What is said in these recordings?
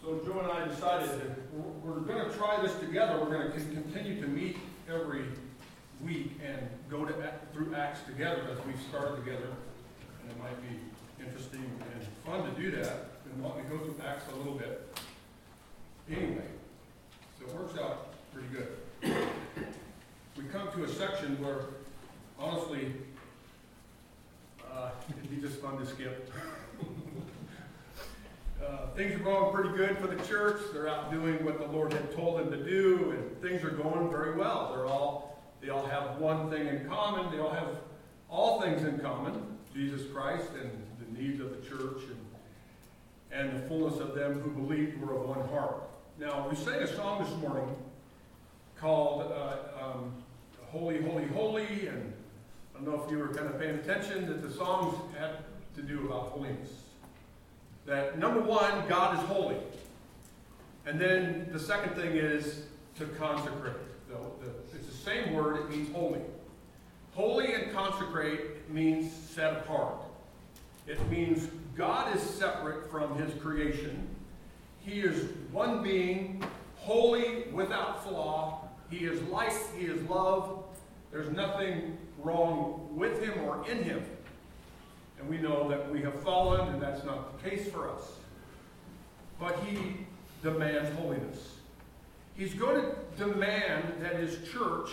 So Joe and I decided that we're going to try this together. We're going to continue to meet every week and go through Acts together as we've started together. And it might be interesting and fun to do that. And want to go through Acts a little bit. Anyway, so it works out pretty good. We come to a section where, honestly, it'd be just fun to skip. Things are going pretty good for the church. They're out doing what the Lord had told them to do, and things are going very well. They all have one thing in common. They all have all things in common: Jesus Christ and the needs of the church, and the fullness of them who believed were of one heart. Now, we sang a song this morning called "Holy, Holy, Holy," and I don't know if you were kind of paying attention that the songs had to do about holiness. That number one, God is holy. And then the second thing is to consecrate. It's the same word, it means holy. Holy and consecrate means set apart. It means God is separate from his creation. He is one being, holy, without flaw. He is light, he is love. There's nothing wrong with him or in him. And we know that we have fallen, and that's not the case for us. But he demands holiness. He's going to demand that his church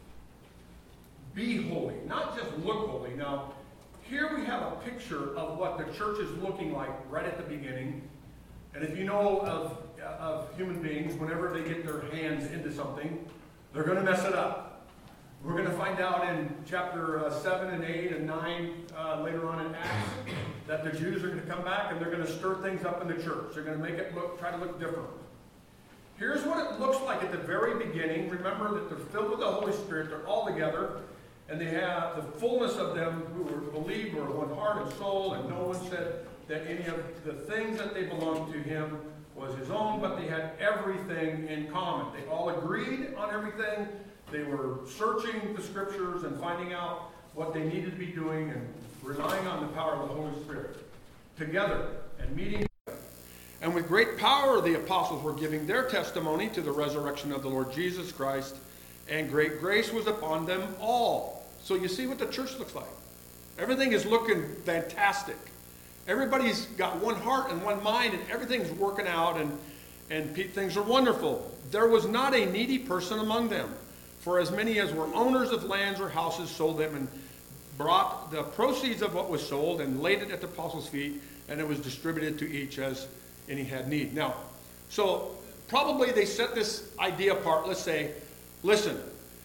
be holy, not just look holy. Now, here we have a picture of what the church is looking like right at the beginning. And if you know of human beings, whenever they get their hands into something, they're going to mess it up. We're going to find out in chapter 7 and 8 and 9 later on in Acts that the Jews are going to come back and they're going to stir things up in the church. They're going to make it try to look different. Here's what it looks like at the very beginning. Remember that they're filled with the Holy Spirit. They're all together. And they have the fullness of them who believed were one heart and soul. And no one said that any of the things that they belonged to him was his own, but they had everything in common. They all agreed on everything. They were searching the scriptures and finding out what they needed to be doing and relying on the power of the Holy Spirit together and meeting. And with great power, the apostles were giving their testimony to the resurrection of the Lord Jesus Christ, and great grace was upon them all. So you see what the church looks like. Everything is looking fantastic. Everybody's got one heart and one mind, and everything's working out, and things are wonderful. There was not a needy person among them. For as many as were owners of lands or houses sold them and brought the proceeds of what was sold and laid it at the apostles' feet, and it was distributed to each as any had need. Now, so probably they set this idea apart. Let's say, listen,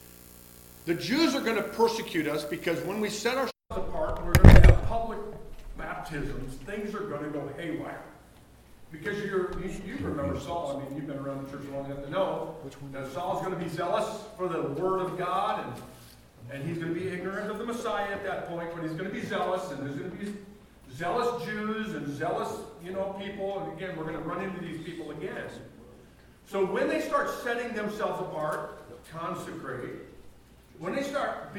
the Jews are going to persecute us because when we set ourselves apart, we're going to have public baptisms. Things are going to go haywire. Because you remember Saul. I mean, you've been around the church long enough to know that Saul's going to be zealous for the word of God, and he's going to be ignorant of the Messiah at that point, but he's going to be zealous, and there's going to be zealous Jews and zealous, people. And again, we're going to run into these people again. So when they start setting themselves apart, consecrate, when they start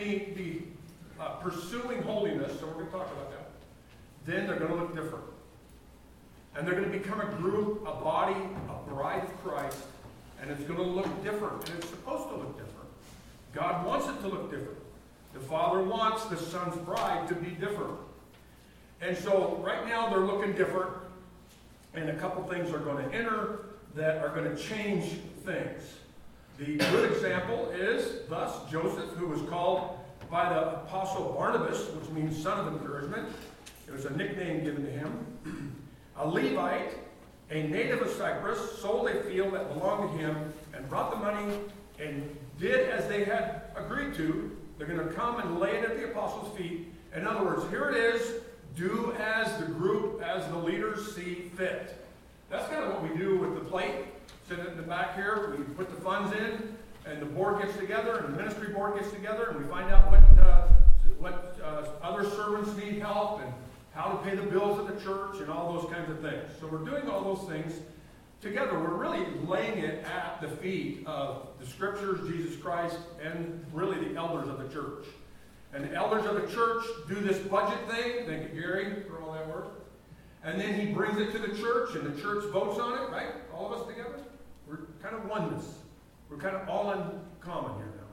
pursuing holiness, so we're going to talk about that, then they're going to look different. And they're going to become a group, a body, a bride of Christ, and it's going to look different, and it's supposed to look different. God wants it to look different. The Father wants the Son's bride to be different. And so right now they're looking different, and a couple things are going to enter that are going to change things. The good example is, thus, Joseph, who was called by the apostle Barnabas, which means son of encouragement. It was a nickname given to him. A Levite, a native of Cyprus, sold a field that belonged to him and brought the money and did as they had agreed to. They're going to come and lay it at the apostles' feet. In other words, here it is. Do as the group, as the leaders see fit. That's kind of what we do with the plate. Sit in the back here. We put the funds in, and the board gets together, and the ministry board gets together, and we find out what other servants need help, and how to pay the bills of the church, and all those kinds of things. So we're doing all those things together. We're really laying it at the feet of the Scriptures, Jesus Christ, and really the elders of the church. And the elders of the church do this budget thing. Thank you, Gary, for all that work. And then he brings it to the church, and the church votes on it, right? All of us together. We're kind of oneness. We're kind of all in common here now.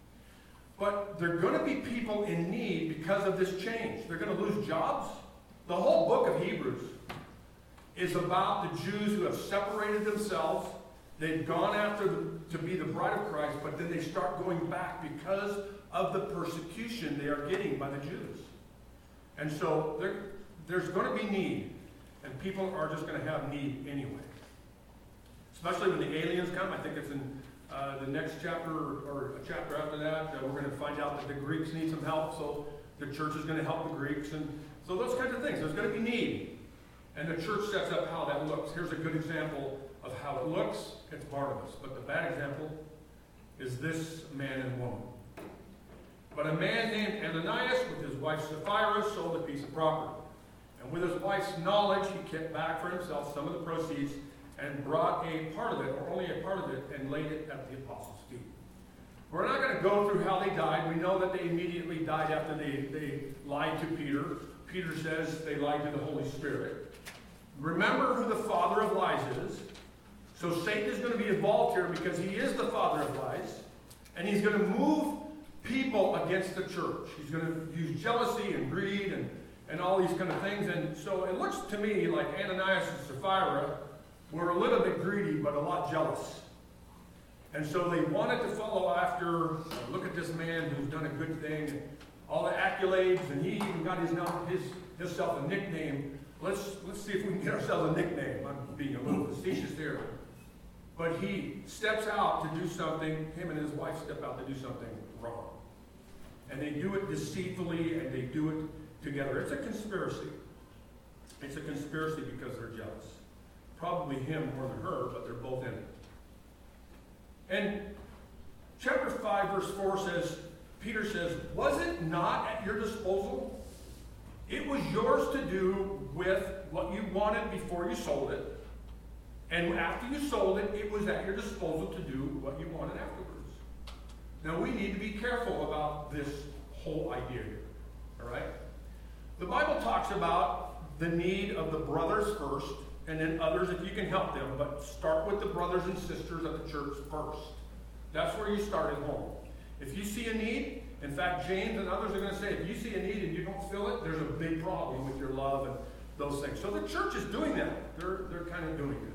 But there are going to be people in need because of this change. They're going to lose jobs. The whole book of Hebrews is about the Jews who have separated themselves. They've gone after to be the bride of Christ, but then they start going back because of the persecution they are getting by the Jews. And so there's going to be need, and people are just going to have need anyway. Especially when the aliens come. I think it's in the next chapter or a chapter after that. We're going to find out that the Greeks need some help, so the church is going to help the Greeks. And so those kinds of things. There's going to be need. And the church sets up how that looks. Here's a good example of how it looks. It's Barnabas. But the bad example is this man and woman. But a man named Ananias with his wife Sapphira sold a piece of property. And with his wife's knowledge, he kept back for himself some of the proceeds and brought a part of it, or only a part of it, and laid it at the apostles' feet. We're not going to go through how they died. We know that they immediately died after they lied to Peter. Peter says they lied to the Holy Spirit. Remember who the father of lies is. So Satan is going to be involved here because he is the father of lies. And he's going to move people against the church. He's going to use jealousy and greed and all these kind of things. And so it looks to me like Ananias and Sapphira were a little bit greedy, but a lot jealous. And so they wanted to follow after, look at this man who's done a good thing, all the accolades, and he even got himself a nickname. Let's see if we can get ourselves a nickname. I'm being a little facetious here. But he steps out to do something, him and his wife step out to do something wrong. And they do it deceitfully, and they do it together. It's a conspiracy. It's a conspiracy because they're jealous. Probably him more than her, but they're both in it. And chapter 5, verse 4 says, Peter says, was it not at your disposal? It was yours to do with what you wanted before you sold it. And after you sold it, it was at your disposal to do what you wanted afterwards. Now we need to be careful about this whole idea here. All right? The Bible talks about the need of the brothers first, and then others if you can help them, but start with the brothers and sisters of the church first. That's where you start at home. If you see a need, in fact, James and others are going to say, if you see a need and you don't fill it, there's a big problem with your love and those things. So the church is doing that. They're kind of doing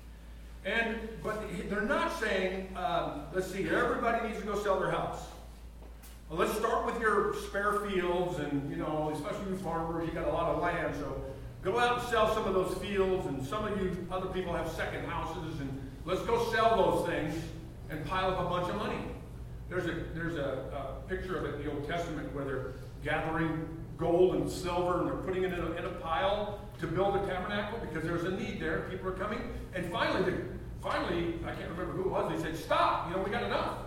that. But they're not saying, let's see, everybody needs to go sell their house. Well, let's start with your spare fields, and especially you farmers, you got a lot of land, so go out and sell some of those fields, and some of you other people have second houses, and let's go sell those things and pile up a bunch of money. There's a picture of it in the Old Testament where they're gathering gold and silver and they're putting it in a pile to build a tabernacle because there's a need there. People are coming, and finally, I can't remember who it was. They said, "Stop! We got enough.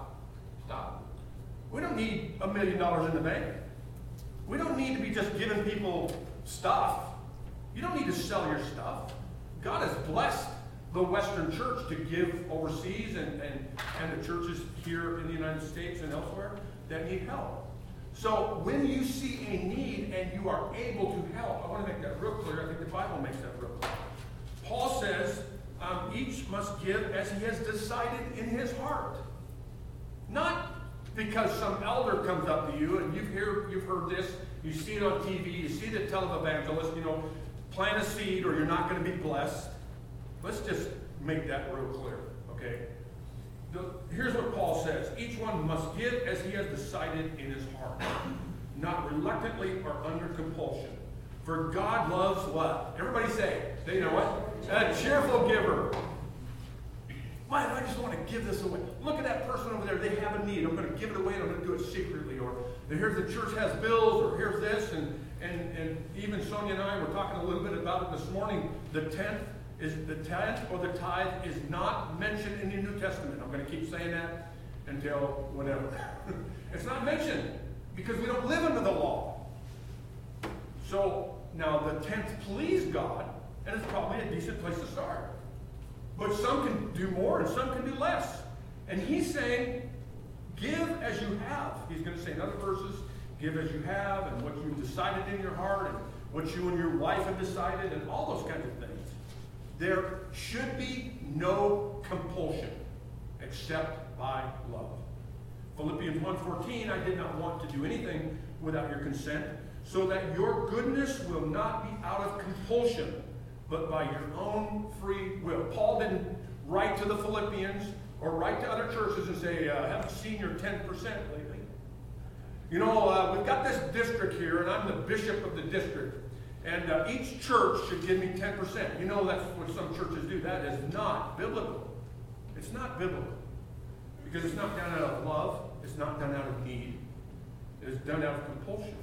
Stop. We don't need $1 million in the bank. We don't need to be just giving people stuff. You don't need to sell your stuff. God has blessed the Western church to give overseas and the churches here in the United States and elsewhere that need help. So when you see a need and you are able to help, I want to make that real clear. I think the Bible makes that real clear. Paul says each must give as he has decided in his heart. Not because some elder comes up to you and you've heard this, you see it on TV, you see the televangelist, plant a seed or you're not going to be blessed. Let's just make that real clear, okay? Here's what Paul says. Each one must give as he has decided in his heart, not reluctantly or under compulsion. For God loves what? Everybody say, they know what? A cheerful giver. Why do I just want to give this away? Look at that person over there. They have a need. I'm going to give it away and I'm going to do it secretly. Or here's the church has bills, or here's this. And even Sonia and I were talking a little bit about it this morning. The tenth or the tithe is not mentioned in the New Testament. I'm going to keep saying that until whenever. It's not mentioned because we don't live under the law. So now the tenth pleased God, and it's probably a decent place to start. But some can do more and some can do less. And he's saying, give as you have. He's going to say in other verses, give as you have and what you've decided in your heart and what you and your wife have decided, and all those kinds of things. There should be no compulsion except by love. Philippians 1:14, I did not want to do anything without your consent, so that your goodness will not be out of compulsion, but by your own free will. Paul didn't write to the Philippians or write to other churches and say, I haven't seen your 10% lately. You know, we've got this district here, and I'm the bishop of the district, and each church should give me 10%. You know, that's what some churches do. That is not biblical. It's not biblical. Because it's not done out of love. It's not done out of need. It is done out of compulsion.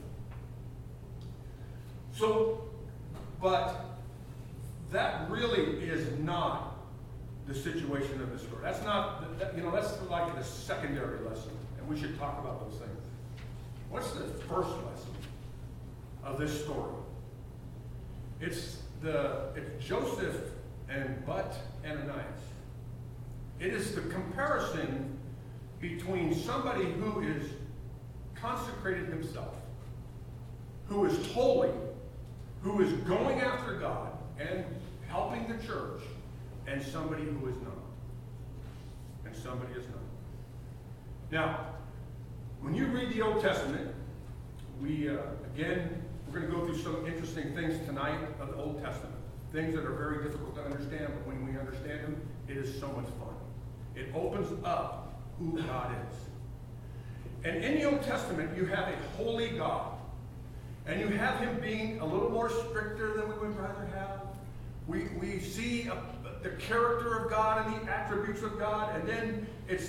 So, but that really is not the situation of the story. That's not, that's like the secondary lesson. And we should talk about those things. What's the first lesson of this story? It's Joseph and Ananias. It is the comparison between somebody who is consecrated himself, who is holy, who is going after God and helping the church, and somebody who is not. And somebody is not. Now, when you read the Old Testament, we're going to go through some interesting things tonight of the Old Testament. Things that are very difficult to understand, but when we understand them, it is so much fun. It opens up who God is. And in the Old Testament, you have a holy God. And you have him being a little more stricter than we would rather have. We see the character of God and the attributes of God, and then it's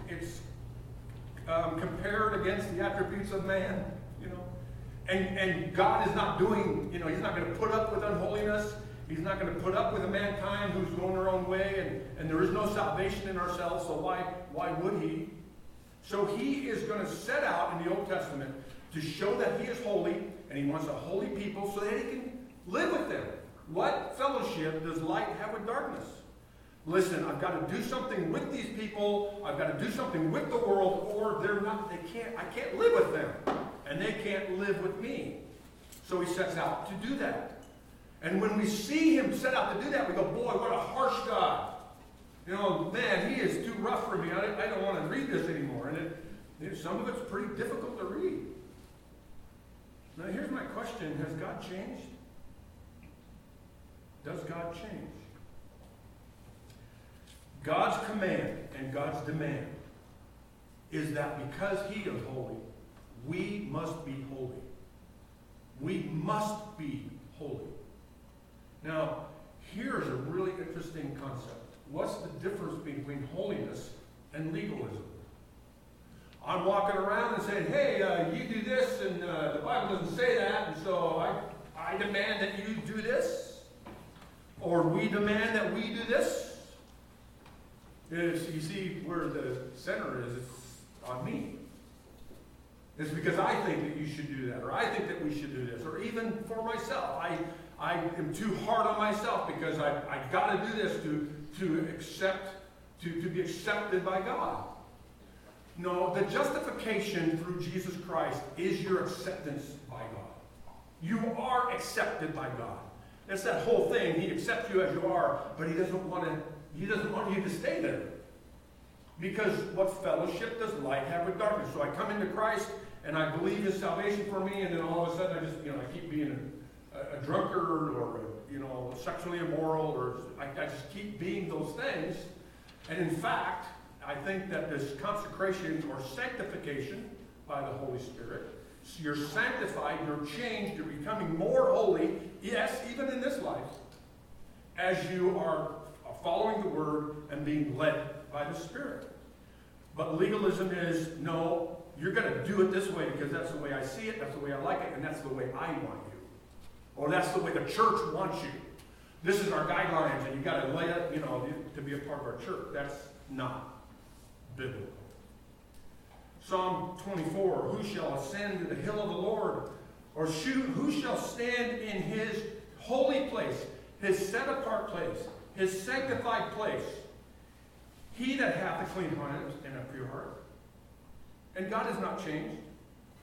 compared against the attributes of man, And God is not doing, he's not going to put up with unholiness. He's not going to put up with a mankind who's going their own way, and there is no salvation in ourselves, so why would he? So he is going to set out in the Old Testament to show that he is holy, and he wants a holy people so that he can live with them. What fellowship does light have with darkness? Listen, I've got to do something with these people. I've got to do something with the world, or I can't live with them, and they can't live with me. So he sets out to do that. And when we see him set out to do that, we go, boy, what a harsh God. Man, he is too rough for me. I don't want to read this anymore. And some of it's pretty difficult to read. Now, here's my question. Has God changed? Does God change? God's command and God's demand is that because he is holy, we must be holy. We must be holy. Now, here's a really interesting concept. What's the difference between holiness and legalism? I'm walking around and saying, hey, you do this, and the Bible doesn't say that, and so I demand that you do this, or we demand that we do this. You see where the center is, it's on me. It's because I think that you should do that, or I think that we should do this, or even for myself. I am too hard on myself because I've got to do this to be accepted by God. No, the justification through Jesus Christ is your acceptance by God. You are accepted by God. That's that whole thing. He accepts you as you are, but he doesn't want you to stay there. Because what fellowship does light have with darkness? So I come into Christ and I believe his salvation for me, and then all of a sudden I keep being a drunkard, or sexually immoral, or I just keep being those things. And in fact, I think that this consecration or sanctification by the Holy Spirit, you're sanctified, you're changed, you're becoming more holy, yes, even in this life, as you are following the Word and being led by the Spirit. But legalism is, no, you're going to do it this way because that's the way I see it, that's the way I like it, and that's the way I want you. Or that's the way the church wants you. This is our guidelines, and you've got to lay it, to be a part of our church. That's not biblical. Psalm 24, who shall ascend to the hill of the Lord? Or who shall stand in his holy place, his set-apart place, his sanctified place? He that hath a clean heart and a pure heart. And God has not changed.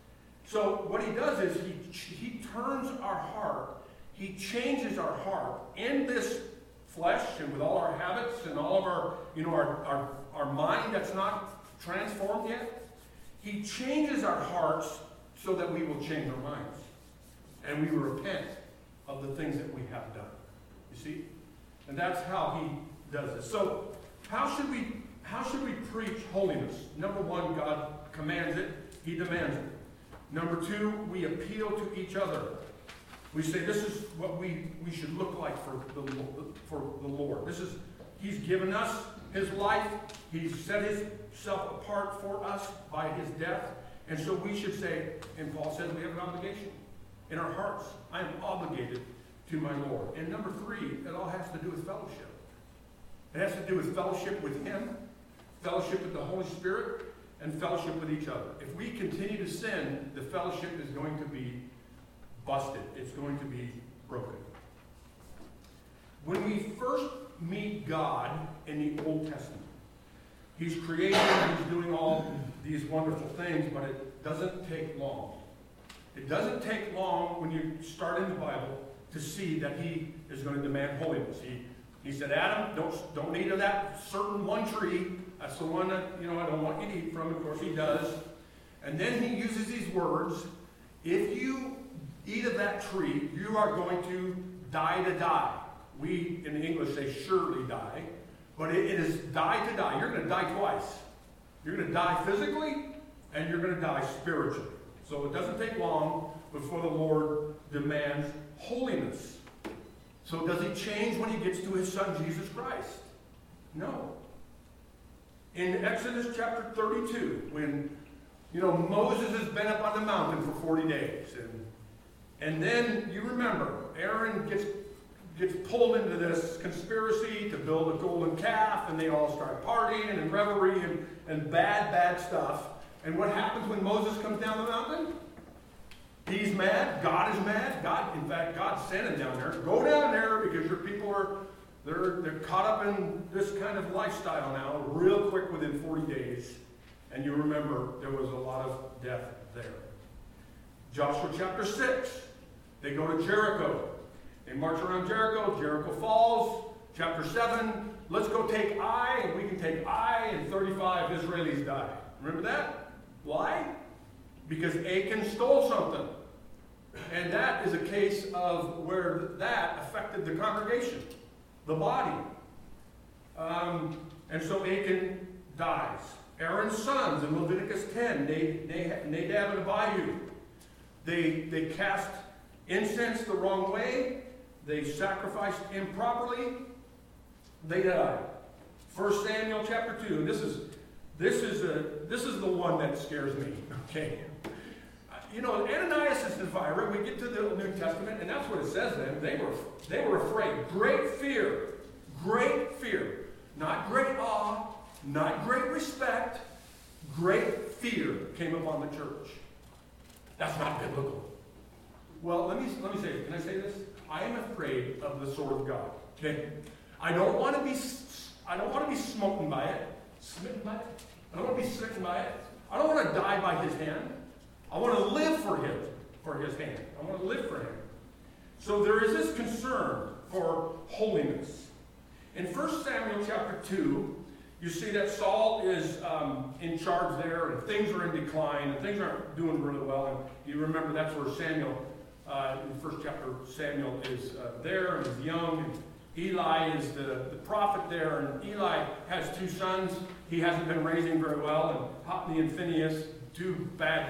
So what he does is he turns our heart, he changes our heart in this flesh and with all our habits and all of our mind that's not transformed yet. He changes our hearts so that we will change our minds. And we will repent of the things that we have done. You see? And that's how he does this. So how should we preach holiness? Number one, God commands it. He demands it. Number two, we appeal to each other. We say this is what we should look like for the Lord. He's given us his life. He's set himself apart for us by his death. And so we should say, and Paul says we have an obligation in our hearts. I am obligated to my Lord. And number three, it all has to do with fellowship. It has to do with fellowship with him, fellowship with the Holy Spirit, and fellowship with each other. If we continue to sin, the fellowship is going to be busted. It's going to be broken. When we first meet God in the Old Testament, he's creating, he's doing all these wonderful things, but it doesn't take long. It doesn't take long when you start in the Bible to see that he is going to demand holiness. He said, Adam, don't eat of that certain one tree. That's the one that, I don't want you to eat from. Of course, he does. And then he uses these words. If you eat of that tree, you are going to die to die. We, in English, say surely die. But it is die to die. You're going to die twice. You're going to die physically, and you're going to die spiritually. So it doesn't take long before the Lord demands holiness. So does he change when he gets to his son, Jesus Christ? No. In Exodus chapter 32, when, Moses has been up on the mountain for 40 days. And then, you remember, Aaron gets pulled into this conspiracy to build a golden calf, and they all start partying and revelry and bad stuff. And what happens when Moses comes down the mountain? He's mad. God is mad. God sent him down there. Go down there because your people they're caught up in this kind of lifestyle now, real quick within 40 days. And you remember there was a lot of death there. Joshua chapter 6. They go to Jericho. They march around Jericho. Jericho falls. Chapter 7. Let's go take Ai, and we can take Ai, and 35 Israelis die. Remember that? Why? Because Achan stole something. And that is a case of where that affected the congregation, the body. And so Achan dies. Aaron's sons in Leviticus 10, Nadab and Abihu, they cast incense the wrong way. They sacrificed improperly. They died. 1 Samuel chapter 2. This is the one that scares me. Okay. Ananias and Sapphira, we get to the New Testament, and that's what it says then. They were afraid. Great fear. Great fear. Not great awe, not great respect. Great fear came upon the church. That's not biblical. Well, let me say it. Can I say this? I am afraid of the sword of God. Okay? I don't want to be smitten by it. Smitten by it? I don't want to be smitten by it. I don't want to die by his hand. I want to live for his hand. I want to live for him. So there is this concern for holiness. In 1 Samuel chapter 2, you see that Saul is in charge there, and things are in decline, and things aren't doing really well. And you remember that's where Samuel, in the first chapter, Samuel is there, and he's young, and Eli is the prophet there, and Eli has two sons he hasn't been raising very well, and Hophni and Phinehas, two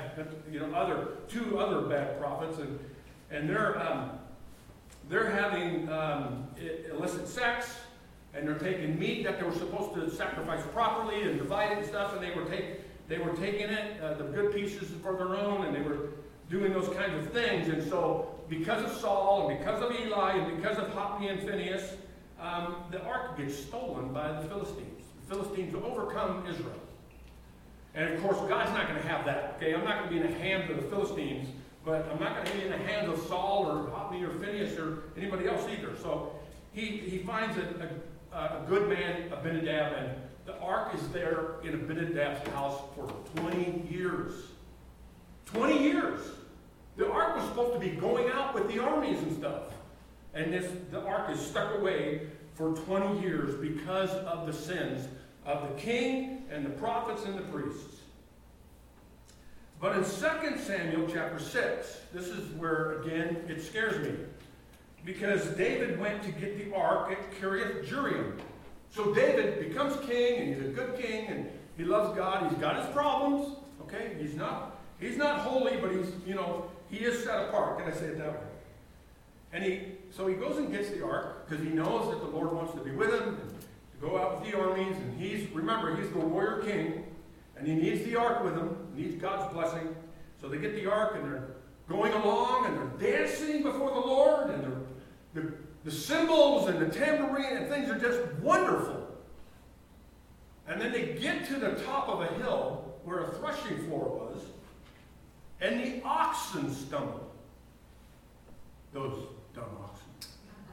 other bad prophets, and they're having illicit sex, and they're taking meat that they were supposed to sacrifice properly and divide it and stuff, and they were taking it, the good pieces for their own, and they were doing those kinds of things. And so because of Saul and because of Eli and because of Hophni and Phinehas, the ark gets stolen by the Philistines. The Philistines overcome Israel. And of course, God's not going to have that. Okay, I'm not going to be in the hands of the Philistines, but I'm not going to be in the hands of Saul or Hophni or Phinehas or anybody else either. So he finds a good man, Abinadab, and the ark is there in Abinadab's house for 20 years. 20 years. The ark was supposed to be going out with the armies and stuff. And the ark is stuck away for 20 years because of the sins of the king and the prophets and the priests. But in 2 Samuel chapter 6, this is where, again, it scares me. Because David went to get the ark at Kiriath Jearim. So David becomes king, and he's a good king, and he loves God. He's got his problems, okay? He's not holy, but he is set apart. Can I say it that way? And so he goes and gets the ark, because he knows that the Lord wants to be with him, and to go out with the armies, and he's the warrior king, and he needs the ark with him, needs God's blessing. So they get the ark, and they're going along, and they're dancing before the Lord, and the cymbals and the tambourine and things are just wonderful. And then they get to the top of a hill where a threshing floor was, and the oxen stumble. Those dumb oxen.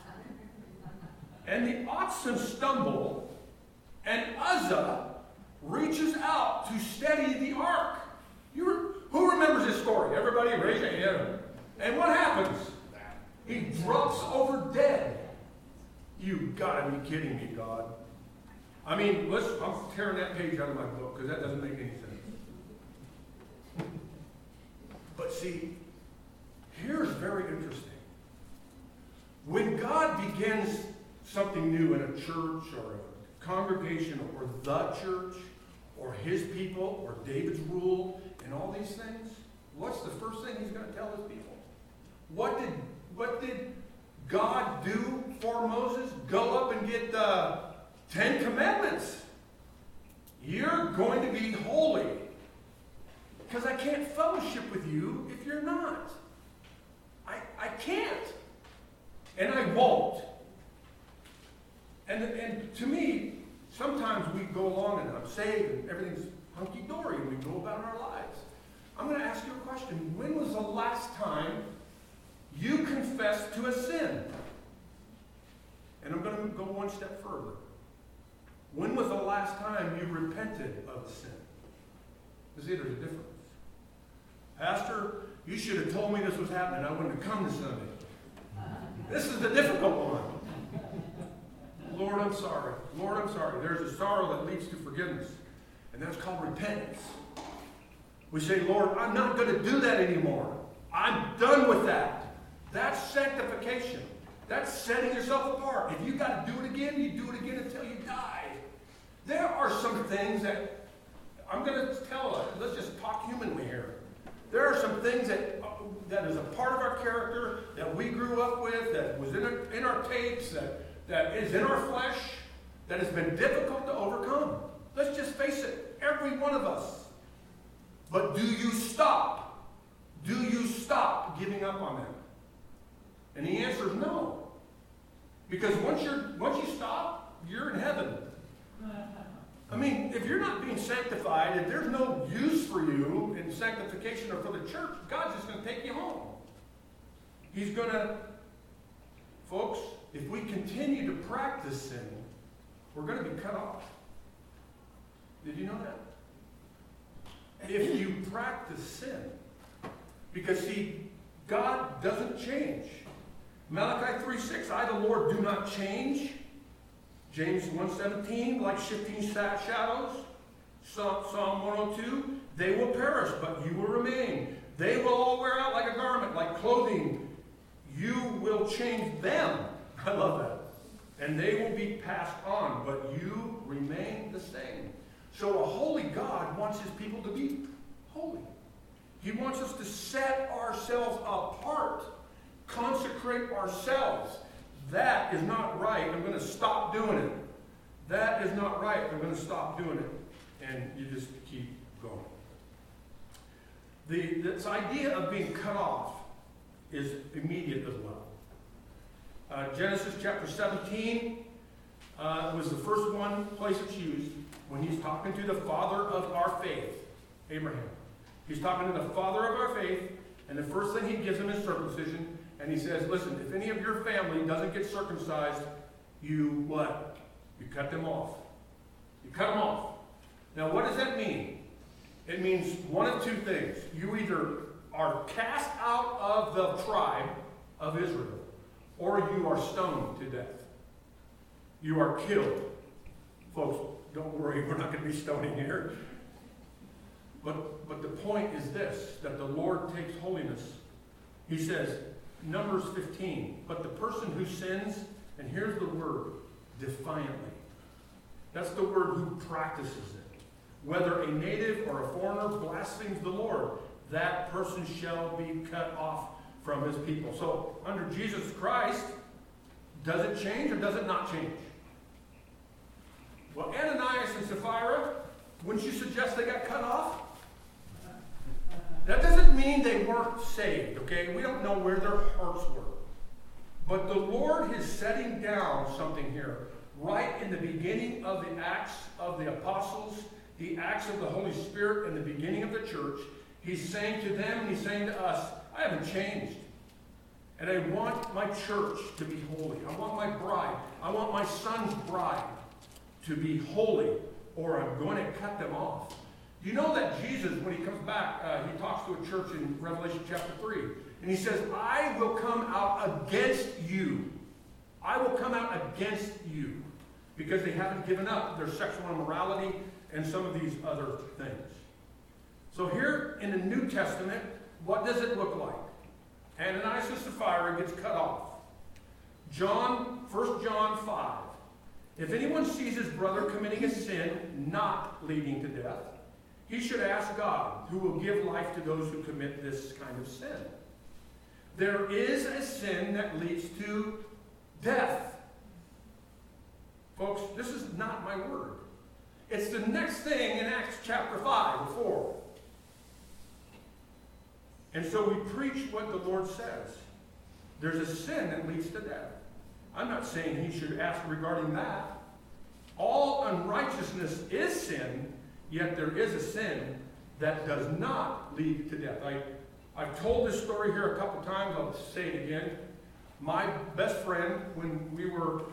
And the oxen stumble, and Uzzah reaches out to steady the ark. Who remembers this story? Everybody raise your hand. And what happens? He drops over dead. You gotta be kidding me, God. I mean, I'm tearing that page out of my book because that doesn't make any sense. But see, here's very interesting. When God begins something new in a church or a congregation or the church or his people or David's rule and all these things, what's the first thing he's going to tell his people? What did God do for Moses? Go up and get the 10 Commandments. You're going to be holy. Because I can't fellowship with you if you're not. I can't. And I won't. And to me, sometimes we go along and I'm saved and everything's hunky-dory and we go about our lives. I'm going to ask you a question. When was the last time you confessed to a sin? And I'm going to go one step further. When was the last time you repented of a sin? You see, there's a difference. Pastor, you should have told me this was happening. I wouldn't have come this Sunday. This is the difficult one. Lord, I'm sorry. Lord, I'm sorry. There's a sorrow that leads to forgiveness, and that's called repentance. We say, Lord, I'm not going to do that anymore. I'm done with that. That's sanctification. That's setting yourself apart. If you got to do it again, you do it again until you die. There are some things that I'm going to tell us. Let's just talk humanly here. There are some things that is a part of our character that we grew up with, that was in our tapes, that is in our flesh, that has been difficult to overcome. Let's just face it, every one of us. But do you stop? Do you stop giving up on them? And the answer is no. Because once you stop, you're in heaven. I mean, if you're not being sanctified, if there's no use for you in sanctification or for the church, God's just going to take you home. He's going to, folks, if we continue to practice sin, we're going to be cut off. Did you know that? If you practice sin, because see, God doesn't change. Malachi 3:6, I the Lord do not change. James 1:17, like shifting shadows. Psalm 102, they will perish, but you will remain. They will all wear out like a garment, like clothing. You will change them. I love that. And they will be passed on, but you remain the same. So a holy God wants his people to be holy. He wants us to set ourselves apart, consecrate ourselves. That is not right. I'm going to stop doing it. That is not right. I'm going to stop doing it. And you just keep going. This idea of being cut off is immediate as well. Genesis chapter 17 was the first place it's used when he's talking to the father of our faith, Abraham. He's talking to the father of our faith, and the first thing he gives him is circumcision. And he says, listen, if any of your family doesn't get circumcised, you what? You cut them off. You cut them off. Now, what does that mean? it means one of two things. You either are cast out of the tribe of Israel, or you are stoned to death. You are killed. Folks, don't worry, we're not going to be stoning here. But the point is this, that the Lord takes holiness. He says, Numbers 15, but the person who sins, and here's the word, defiantly. That's the word who practices it. Whether a native or a foreigner blasphemes the Lord, that person shall be cut off from his people. So, under Jesus Christ, does it change or does it not change? Well, Ananias and Sapphira, wouldn't you suggest they got cut off? That doesn't mean they weren't saved, okay? We don't know where their hearts were. But the Lord is setting down something here. Right in the beginning of the Acts of the Apostles, the Acts of the Holy Spirit, and the beginning of the church, He's saying to them and He's saying to us, I haven't changed. And I want my church to be holy. I want my bride, I want my son's bride to be holy, or I'm going to cut them off. You know that Jesus, when He comes back, He talks to a church in Revelation chapter 3. And He says, I will come out against you. I will come out against you. Because they haven't given up their sexual immorality and some of these other things. So here in the New Testament, what does it look like? Ananias and Sapphira gets cut off. 1 John 5. If anyone sees his brother committing a sin not leading to death, he should ask God, who will give life to those who commit this kind of sin. There is a sin that leads to death. Folks, this is not my word. It's the next thing in Acts chapter 5 or 4. And so we preach what the Lord says. There's a sin that leads to death. I'm not saying he should ask regarding that. All unrighteousness is sin, yet there is a sin that does not lead to death. I've told this story here a couple times. I'll say it again. My best friend, when we were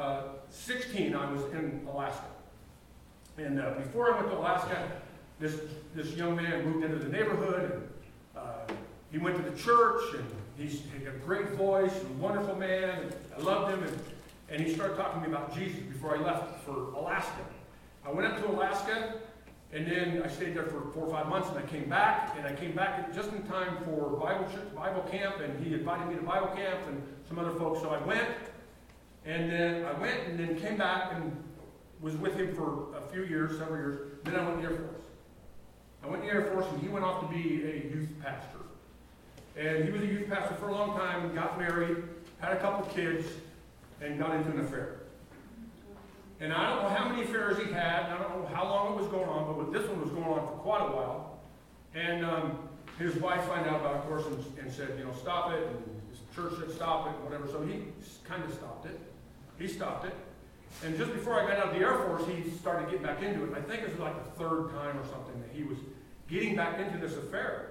16, I was in Alaska. And before I went to Alaska, this young man moved into the neighborhood. And, he went to the church, and he had a great voice, and a wonderful man. And I loved him, and he started talking to me about Jesus before I left for Alaska. I went up to Alaska, and then I stayed there for 4 or 5 months, and I came back just in time for Bible camp, and he invited me to Bible camp and some other folks, so I went, and then came back and was with him for a few years, several years. Then I went to the Air Force. I went to the Air Force, and he went off to be a youth pastor. And he was a youth pastor for a long time, got married, had a couple kids, and got into an affair. And I don't know how many affairs he had, and I don't know how long it was going on, but this one was going on for quite a while. And his wife found out about it, of course, and said, stop it. And his church said, stop it, whatever. So he kind of stopped it. He stopped it. And just before I got out of the Air Force, he started getting back into it. And I think it was like the third time or something that he was getting back into this affair.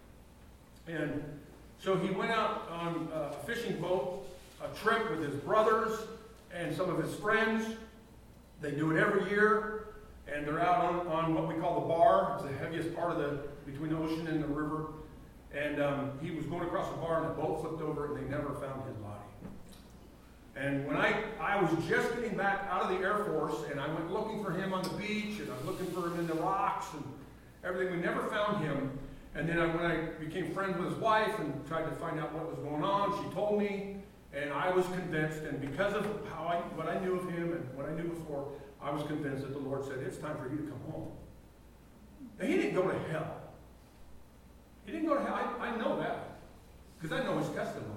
And so he went out on a fishing boat, a trip with his brothers and some of his friends. They do it every year, and they're out on what we call the bar. It's the heaviest part between the ocean and the river. And he was going across the bar, and the boat flipped over, and they never found his body. And when I was just getting back out of the Air Force, and I went looking for him on the beach, and I was looking for him in the rocks and everything, we never found him. And then when I became friends with his wife and tried to find out what was going on, she told me, and I was convinced, and because of what I knew of him and what I knew before, I was convinced that the Lord said, it's time for you to come home. Now, he didn't go to hell. He didn't go to hell. I know that, because I know his testimony.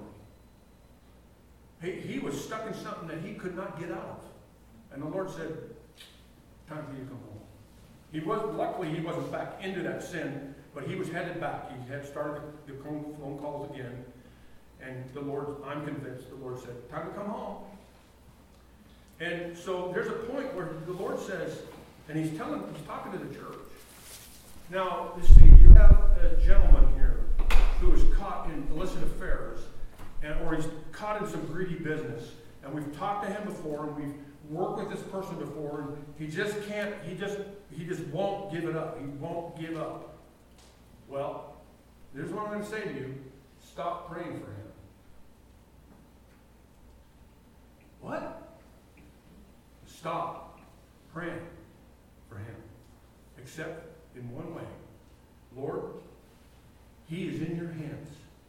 He was stuck in something that he could not get out of. And the Lord said, time for you to come home. Luckily, he wasn't back into that sin, but he was headed back. He had started the phone calls again. And the Lord, I'm convinced, the Lord said, time to come home. And so there's a point where the Lord says, and he's talking to the church. Now, you see, you have a gentleman here who is caught in illicit affairs, or he's caught in some greedy business. And we've talked to him before, and worked with this person before, and he just won't give it up. He won't give up. Well, here's what I'm going to say to you. Stop praying for him. What? Stop praying for him. Except in one way. Lord, he is in your hands.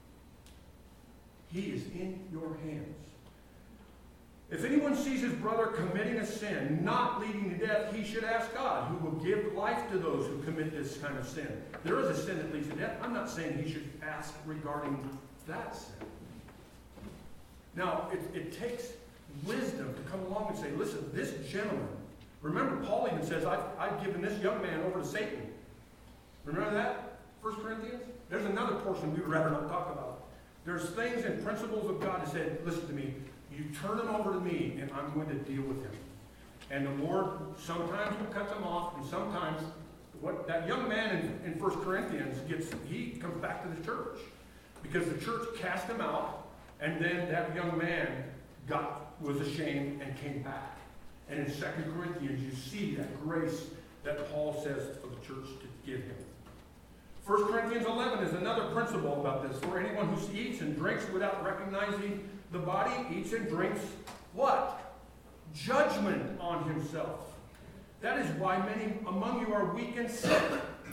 He is in your hands. If anyone sees his brother committing a sin not leading to death, he should ask God, who will give life to those who commit this kind of sin. There is a sin that leads to death. I'm not saying he should ask regarding that sin. Now, it takes wisdom to come along and say, listen, this gentleman, remember Paul even says, I've given this young man over to Satan. Remember that? 1 Corinthians? There's another portion we'd rather not talk about. There's things and principles of God that said, listen to me, you turn him over to me, and I'm going to deal with him. And the Lord sometimes will cut them off, and sometimes what that young man in 1 Corinthians gets, he comes back to the church. Because the church cast him out, and then that young man was ashamed and came back. And in 2 Corinthians, you see that grace that Paul says for the church to give him. 1 Corinthians 11 is another principle about this. For anyone who eats and drinks without recognizing the body, eats and drinks what? Judgment on himself. That is why many among you are weak and sick.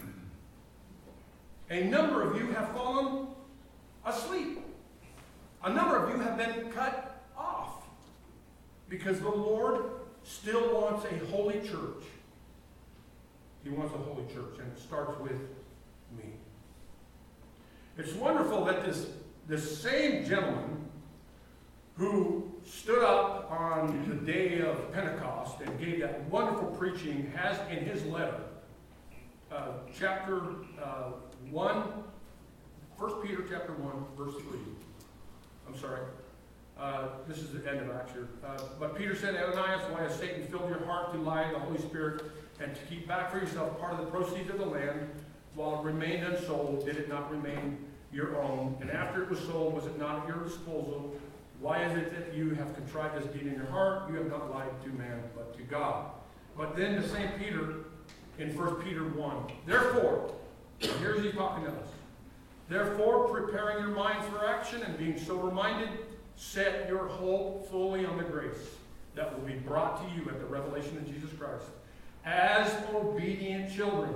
A number of you have fallen asleep. A number of you have been cut off. Because the Lord still wants a holy church. He wants a holy church, and it starts with me. It's wonderful that this same gentleman who stood up on the day of Pentecost and gave that wonderful preaching has in his letter, chapter 1, 1 Peter chapter 1, verse 3. I'm sorry. This is the end of Acts here. But Peter said, Ananias, why has Satan filled your heart to lie the Holy Spirit and to keep back for yourself part of the proceeds of the land while it remained unsold? Did it not remain your own? And after it was sold, was it not at your disposal? Why is it that you have contrived this deed in your heart? You have not lied to man, but to God. But then the same Peter, in 1 Peter 1, therefore, here's he talking to us. Therefore, preparing your minds for action and being sober-minded, set your hope fully on the grace that will be brought to you at the revelation of Jesus Christ. As obedient children.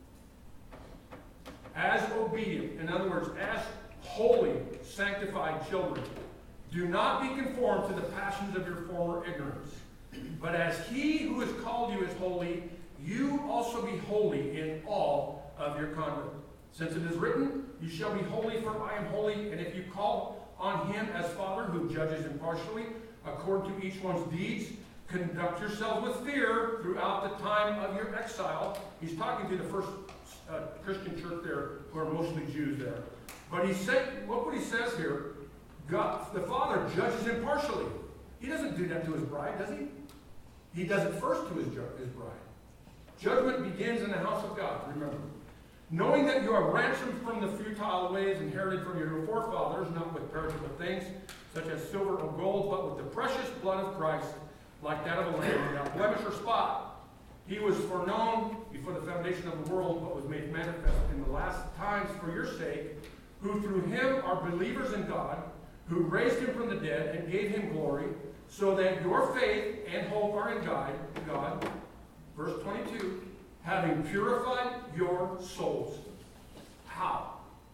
As obedient. In other words, as holy, sanctified children. Do not be conformed to the passions of your former ignorance. But as he who has called you is holy, you also be holy in all of your conduct. Since it is written, you shall be holy, for I am holy. And if you call on him as Father, who judges impartially, according to each one's deeds, conduct yourselves with fear throughout the time of your exile. He's talking to the first Christian church there, who are mostly Jews there. But he said, look what he says here. God, the Father judges impartially. He doesn't do that to his bride, does he? He does it first to his bride. Judgment begins in the house of God, remember. Knowing that you are ransomed from the futile ways inherited from your forefathers, not with perishable things, such as silver or gold, but with the precious blood of Christ, like that of a lamb, without blemish or spot. He was foreknown before the foundation of the world, but was made manifest in the last times for your sake, who through him are believers in God, who raised him from the dead and gave him glory, so that your faith and hope are in God. Verse 22, having purified your souls. How?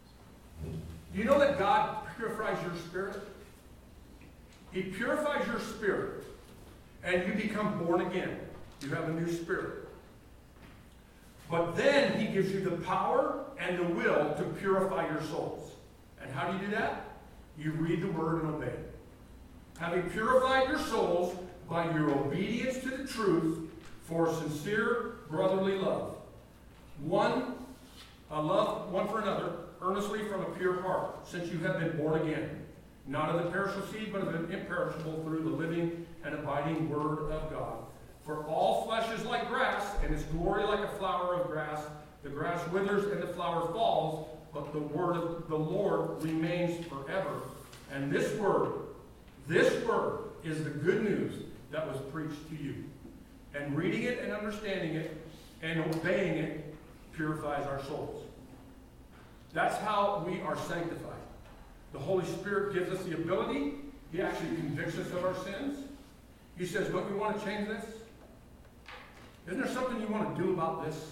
Do you know that God purifies your spirit? He purifies your spirit, and you become born again. You have a new spirit. But then he gives you the power and the will to purify your souls. And how do you do that? You read the word and obey. Having purified your souls by your obedience to the truth for sincere brotherly love. One for another, earnestly from a pure heart, since you have been born again, not of the perishable seed, but of the imperishable, through the living and abiding word of God. For all flesh is like grass, and its glory like a flower of grass. The grass withers and the flower falls, but the word of the Lord remains forever. And this word is the good news that was preached to you. And reading it and understanding it and obeying it purifies our souls. That's how we are sanctified. The Holy Spirit gives us the ability. He actually convicts us of our sins. He says, don't you want to change this? Isn't there something you want to do about this?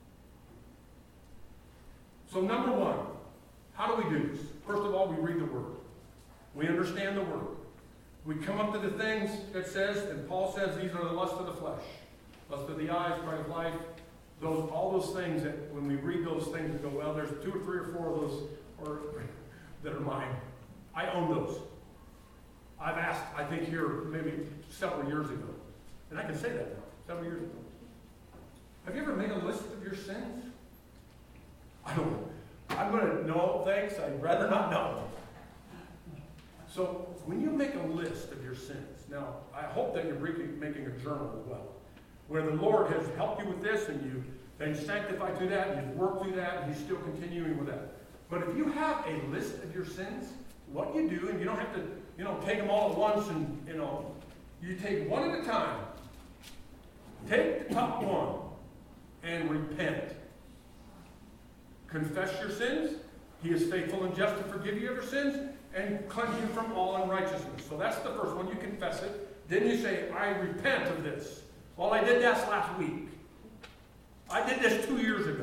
So number one, how do we do this? First of all, we read the Word. We understand the Word. We come up to the things that says, and Paul says, these are the lust of the flesh, lust of the eyes, pride of life, all those things that when we read those things, we go, well, there's 2 or 3 or 4 of those that are mine. I own those. I've asked, I think here, maybe several years ago, and I can say that now, several years ago. Have you ever made a list of your sins? I don't know. I'm going to, no, thanks, I'd rather not know. So, when you make a list of your sins, now, I hope that you're making a journal as well, where the Lord has helped you with this, and you then sanctify through that, and you've worked through that, and He's still continuing with that. But if you have a list of your sins, what you do, and you don't have to, take them all at once, and, you take one at a time. Take the top one and repent. Confess your sins. He is faithful and just to forgive you of your sins and cleanse you from all unrighteousness. So that's the first one. You confess it. Then you say, I repent of this. Well, I did that last week. I did this 2 years ago.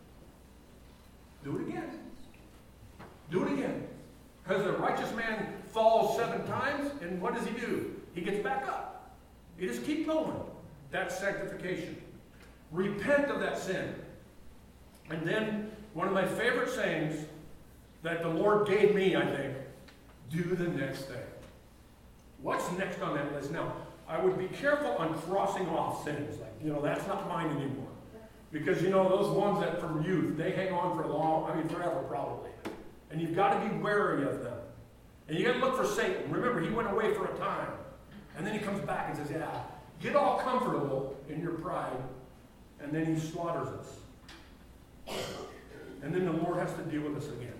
Do it again. Do it again. Because the righteous man falls 7 times, and what does he do? He gets back up. He just keeps going. That's sanctification. Repent of that sin. And then, one of my favorite sayings that the Lord gave me, I think, do the next thing. What's next on that list? Now, I would be careful on crossing off sins. Like, that's not mine anymore. Because, those ones that from youth, they hang on for forever probably. And you've got to be wary of them. And you got to look for Satan. Remember, he went away for a time. And then he comes back and says, yeah, get all comfortable in your pride. And then he slaughters us. And then the Lord has to deal with us again.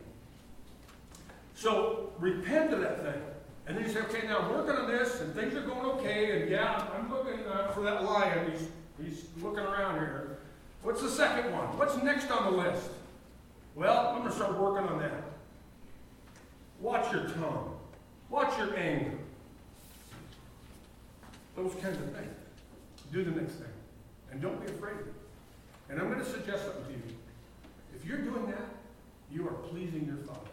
So, repent of that thing. And then you say, okay, now I'm working on this, and things are going okay, and yeah, I'm looking for that lion. He's looking around here. What's the second one? What's next on the list? Well, I'm going to start working on that. Watch your tongue. Watch your anger. Those kinds of things. Do the next thing. And don't be afraid. And I'm going to suggest something to you. If you're doing that, you are pleasing your Father.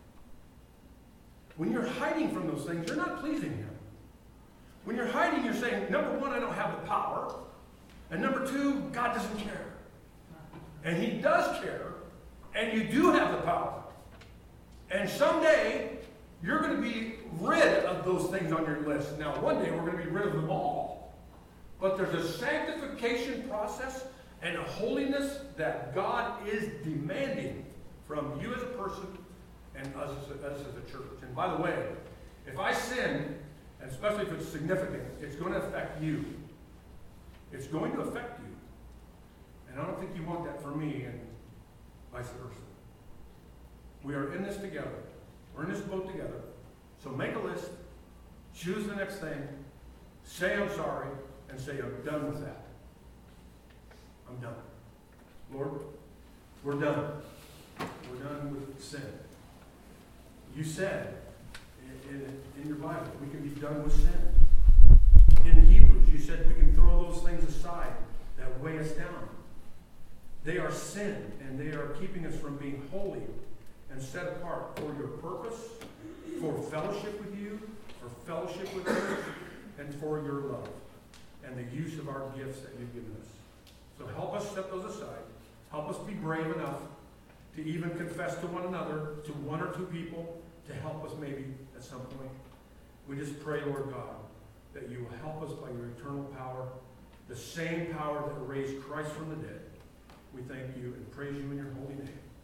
When you're hiding from those things, you're not pleasing Him. When you're hiding, you're saying, number one, I don't have the power. And number two, God doesn't care. And He does care. And you do have the power. And someday, you're going to be rid of those things on your list. Now, one day, we're going to be rid of them all. But there's a sanctification process and a holiness that God is demanding from you as a person and us as a church. And by the way, if I sin, and especially if it's significant, it's going to affect you. It's going to affect you. And I don't think you want that for me and vice versa. We are in this together. We're in this boat together. So make a list, choose the next thing, say I'm sorry, and say I'm done with that. I'm done. Lord, we're done. We're done with sin. You said in your Bible, we can be done with sin. In Hebrews, you said we can throw those things aside that weigh us down. They are sin, and they are keeping us from being holy and set apart for your purpose, for fellowship with you, for fellowship with others, and for your love, and the use of our gifts that you've given us. So help us set those aside. Help us be brave enough to even confess to one another, to 1 or 2 people, to help us maybe at some point. We just pray, Lord God, that you will help us by your eternal power, the same power that raised Christ from the dead. We thank you and praise you in your holy name.